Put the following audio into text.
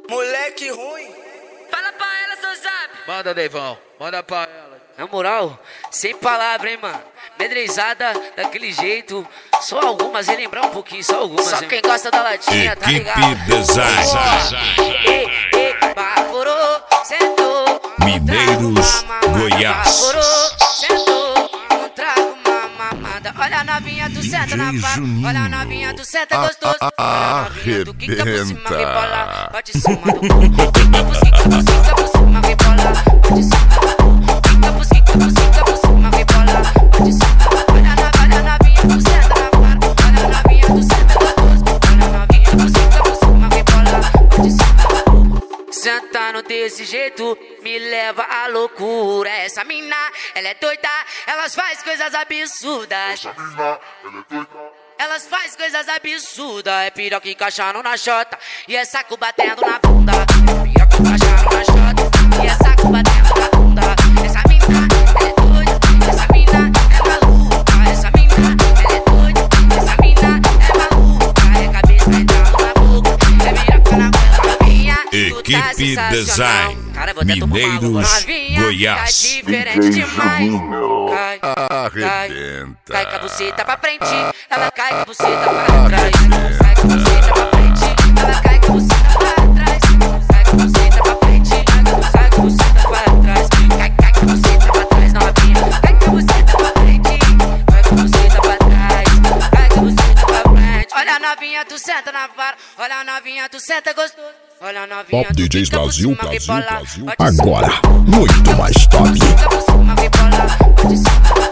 Moleque ruim. Fala pra ela, seu zap. Manda, Deivão. Manda pra ela. Na moral, sem palavra, hein, mano. Medrezada daquele jeito. Só algumas, e lembrar um pouquinho, só algumas. Só quem gosta da latinha, tá ligado? Equipe Design. Baforou, sentou. Mineiros, Goiás. Baforou, sentou. Não trago uma mamada. Olha a novinha, tu senta na vara. Olha a novinha, tu senta gostoso. Olha a novinha, tu quica por cima, rebola. Bate em cima do cu. Quica por cima, rebola. Bate em cima do cu. Quica por cima, rebola. Bate em cima do cu. Olha a novinha, tu senta na vara. Olha a novinha, tu senta gostoso. Olha a novinha, tu quica por cima, rebola. Bate em cima do cu. Sentando desse jeito me leva à loucura. Essa mina, ela é doida, elas faz coisas absurdas. Essa mina, ela é doida. Elas faz coisas absurdas. É piroca encaixando na chota e é saco batendo na bunda. É piroca encaixando na chota e é saco batendo na bunda. Essa mina, ela é doida. Essa mina é maluca. Essa mina, ela é doida. Essa mina é maluca. É cabeça entrando na boca. É piroca na novinha. Equipe Design. Mineiros, Goiás. Tá diferente demais. Arrebenta. Cai com a buceta pra frente, ela cai com a buceta pra trás. Sai com a buceta pra frente, ela cai com a buceta pra trás. Sai com a buceta pra frente, sai com a buceta pra trás. Cai com a buceta pra trás, novinha. Cai com a buceta pra frente, cai com a buceta pra trás. Cai com a buceta pra frente. Olha a novinha, tu senta na vara. Olha a novinha, tu senta gostoso. Olha a novinha, Top DJs Brasil, Brasil. Agora, muito mais top. Fica por cima, rebola, pode ser.